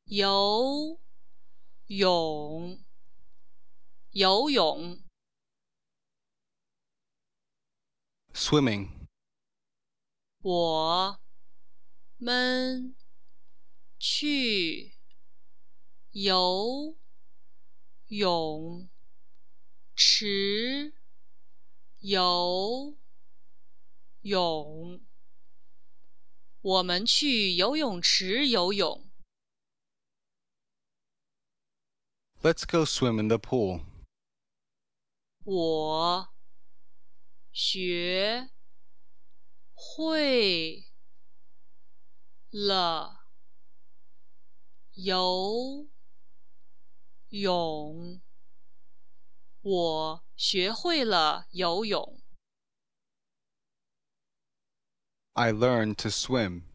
游泳，游泳。 swimming, 我们去游泳池游泳。我们去游泳池游泳。 let's go swim in the pool. 我学会了游泳。我学会了游泳。 I learned to swim.